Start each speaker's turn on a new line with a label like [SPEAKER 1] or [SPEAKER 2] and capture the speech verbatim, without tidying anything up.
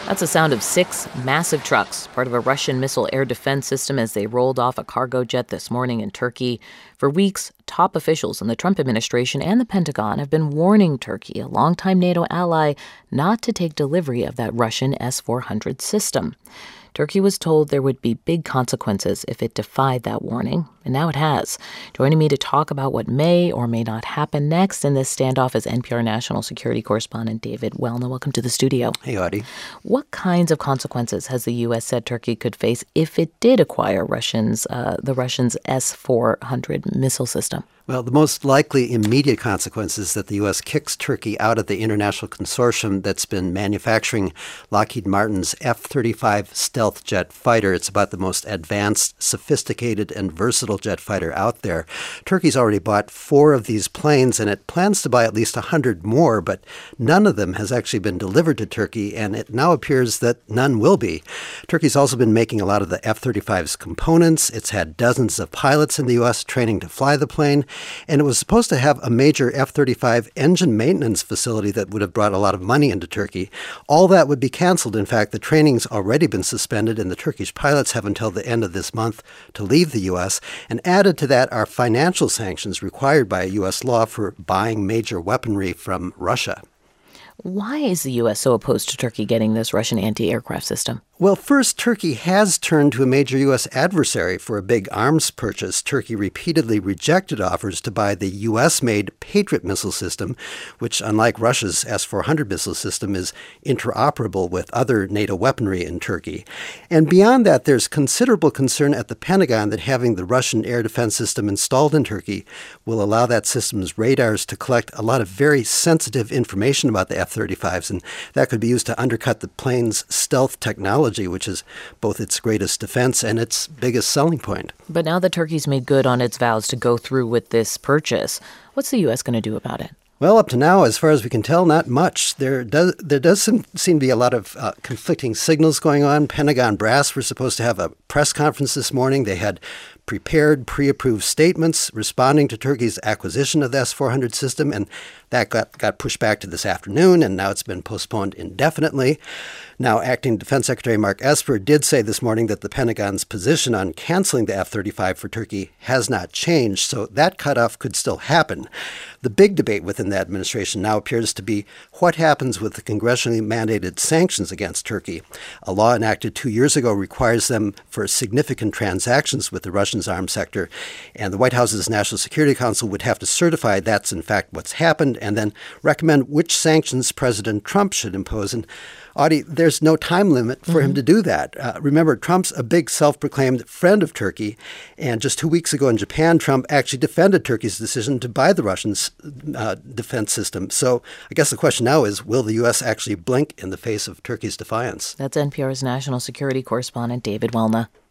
[SPEAKER 1] That's the sound of six massive trucks, part of a Russian missile air defense system, as they rolled off a cargo jet this morning in Turkey. For weeks, top officials in the Trump administration and the Pentagon have been warning Turkey, a longtime NATO ally, not to take delivery of that Russian S four hundred system. Turkey was told there would be big consequences if it defied that warning, and now it has. Joining me to talk about what may or may not happen next in this standoff is N P R national security correspondent David Welna. Welcome to the studio.
[SPEAKER 2] Hey, Audie.
[SPEAKER 1] What kinds of consequences has the U S said Turkey could face if it did acquire Russians, uh, the Russians' S four hundred missile system?
[SPEAKER 2] Well, the most likely immediate consequence is that the U S kicks Turkey out of the international consortium that's been manufacturing Lockheed Martin's F thirty-five stealth jet fighter. It's about the most advanced, sophisticated, and versatile jet fighter out there. Turkey's already bought four of these planes, and it plans to buy at least one hundred more, but none of them has actually been delivered to Turkey, and it now appears that none will be. Turkey's also been making a lot of the F thirty-five's components. It's had dozens of pilots in the U S training to fly the plane. And it was supposed to have a major F thirty-five engine maintenance facility that would have brought a lot of money into Turkey. All that would be canceled. In fact, the training's already been suspended, and the Turkish pilots have until the end of this month to leave the U S. And added to that are financial sanctions required by U S law for buying major weaponry from Russia.
[SPEAKER 1] Why is the U S so opposed to Turkey getting this Russian anti-aircraft system?
[SPEAKER 2] Well, first, Turkey has turned to a major U S adversary for a big arms purchase. Turkey repeatedly rejected offers to buy the U S-made Patriot missile system, which, unlike Russia's S four hundred missile system, is interoperable with other NATO weaponry in Turkey. And beyond that, there's considerable concern at the Pentagon that having the Russian air defense system installed in Turkey will allow that system's radars to collect a lot of very sensitive information about the F thirty-fives, and that could be used to undercut the plane's stealth technology, which is both its greatest defense and its biggest selling point.
[SPEAKER 1] But now that Turkey's made good on its vows to go through with this purchase, what's the U S going to do about it?
[SPEAKER 2] Well, up to now, as far as we can tell, not much. There does there does seem, seem to be a lot of uh, conflicting signals going on. Pentagon brass were supposed to have a press conference this morning. They had prepared, pre-approved statements responding to Turkey's acquisition of the S four hundred system, and that got, got pushed back to this afternoon, and now it's been postponed indefinitely. Now, Acting Defense Secretary Mark Esper did say this morning that the Pentagon's position on canceling the F thirty-five for Turkey has not changed, so that cutoff could still happen. The big debate within the administration now appears to be what happens with the congressionally mandated sanctions against Turkey. A law enacted two years ago requires them for significant transactions with the Russians' arms sector, and the White House's National Security Council would have to certify that's in fact what's happened and then recommend which sanctions President Trump should impose. And Audie, there's no time limit for mm-hmm. him to do that. Uh, remember, Trump's a big self-proclaimed friend of Turkey, and just two weeks ago in Japan, Trump actually defended Turkey's decision to buy the Russians' uh, defense system. So I guess the question now is, will the U S actually blink in the face of Turkey's defiance?
[SPEAKER 1] That's N P R's national security correspondent David Welna.